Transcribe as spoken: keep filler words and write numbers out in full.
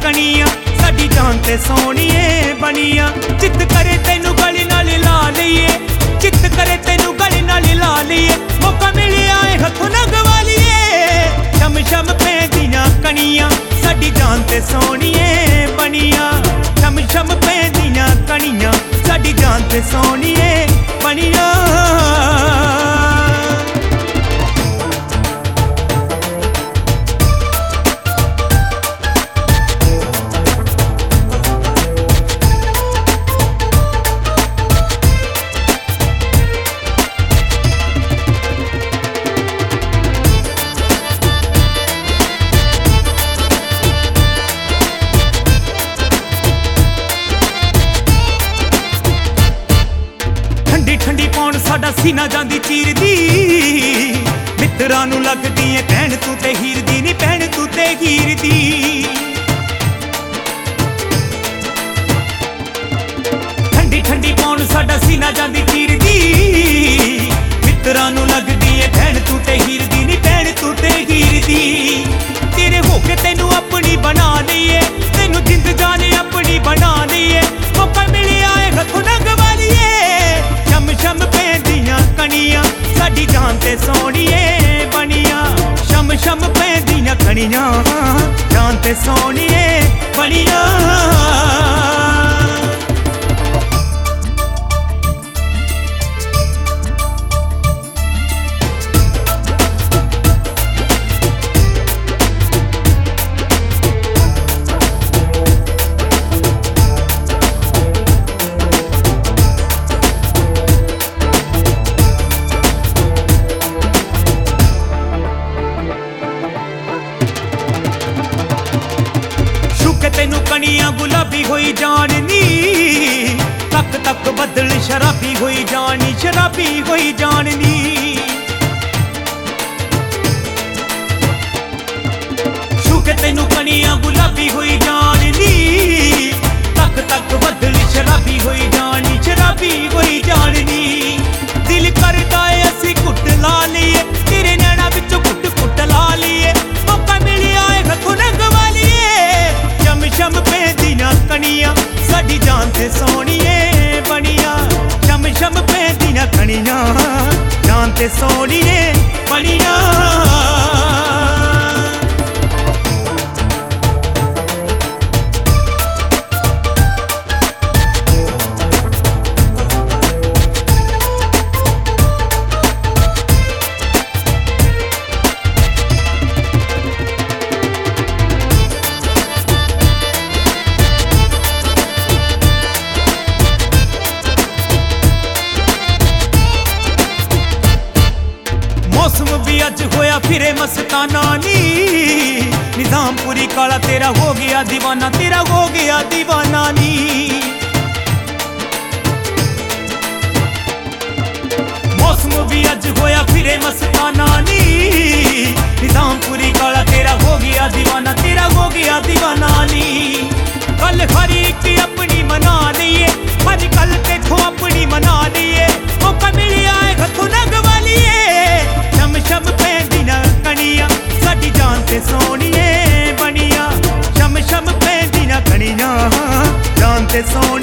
कणियां साडी जान ते सोहणीए बनिया। चित करे तैनू गली नाल ला लईए, चित करे तैनू गली नाल ला लईए, मौका मिलिया ए हथों ना गवा लईए। शम शम पैंदियां कणियां साडी जान ते सोहणीए बनिया। शम शम पैंदियां कणियां साडी जान ते सोहणीए बनिया। ठंडी पौन साडा सीना जांदी चीर दी, मित्रां नू लगदी ऐ भैन तू ते हीर दी नी भैन तू ते हीर दी। ठंडी ठंडी पौन साडा सीना जांदी चीर दी, मित्रां नू लगदी ऐ भैन तू ते हीर दी नी भैन तू ते हीर दी। तेरे होके तैनू अपनी बना लईए, तैनू जिंद जान अपनी बना लईए, मौका मिलिया ए हथों ना गवा लईए। शम शम पैंदियां कणियां साडी जान ते सोहणीए बनिया। शम शम पैंदियां कणियां जान ते सोहणीए बनिया। तैनू कणियां गुलाबी होई जानी, तक तक बदल शराबी होई जानी, शराबी होई जानी। शुके तैनू कणियां गुलाबी होई जानी, तक तक बदल शराबी होई जानी, शराबी होई जानी। दिल करदा ऐ असी घुट ला लईए, तेरे नैना विचों घुट घुट ला लईए, मौका मिलिया ए हथों ना गवा लईए। शम शम पैंदियां कणियां साडी जान ते सोहणीए बनिया। शम शम पैंदियां कणियां जान ते सोहणीए बनिया। मौसम भी अज होया फिरे मस्ताना नी, निजामपुरी काला तेरा हो गया दीवाना, तेरा हो गया दीवाना नी। मौसम भी अज होया फिरे मस्ताना नी, निजामपुरी काला तेरा हो गया दीवाना, तेरा हो गया दीवाना नी। कल हर एक अपनी मना लईए, हर कल तेथों अपनी मना लईए, मौका मिलिया ए हथों ना गवा लईए। शम शम पैंदियां कणियां साडी जान ते सोहणीए बनिया। शम शम पैंदियां कणियां जान ते सोहणीए